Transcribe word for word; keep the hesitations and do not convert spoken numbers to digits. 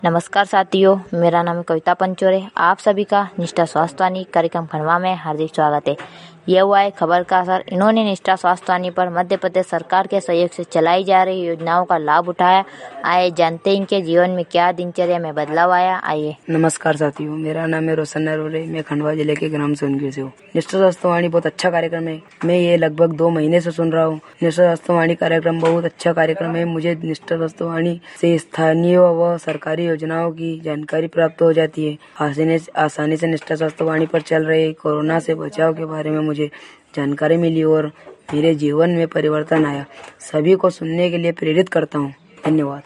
नमस्कार साथियों, मेरा नाम है कविता पंचोरे। आप सभी का निष्ठा स्वास्थ्यवाणी कार्यक्रम खंडवा में हार्दिक स्वागत है। यह हुआ है खबर का असर। इन्होंने निष्ठा स्वास्थ्यवाणी पर मध्य प्रदेश सरकार के सहयोग से चलाई जा रही योजनाओं का लाभ उठाया। आइए जानते हैं इनके जीवन में क्या दिनचर्या में बदलाव आया। आइए। नमस्कार साथियों, मेरा नाम है रोशन नरोरे। मैं खंडवा जिले के ग्राम सोनगिर से हूँ। निष्ठा स्वास्थ्यवाणी बहुत अच्छा कार्यक्रम है। मैं ये लगभग दो महीने से सुन रहा हूँ। निष्ठा स्वास्थ्यवाणी कार्यक्रम बहुत अच्छा कार्यक्रम है। मुझे निष्ठा स्वास्थ्यवाणी से स्थानीय व सरकारी योजनाओं की जानकारी प्राप्त हो जाती है। आसानी आसानी से निष्ठा स्वास्थ्यवाणी पर चल रहे कोरोना से बचाव के बारे में मुझे जानकारी मिली और मेरे जीवन में परिवर्तन आया। सभी को सुनने के लिए प्रेरित करता हूँ। धन्यवाद।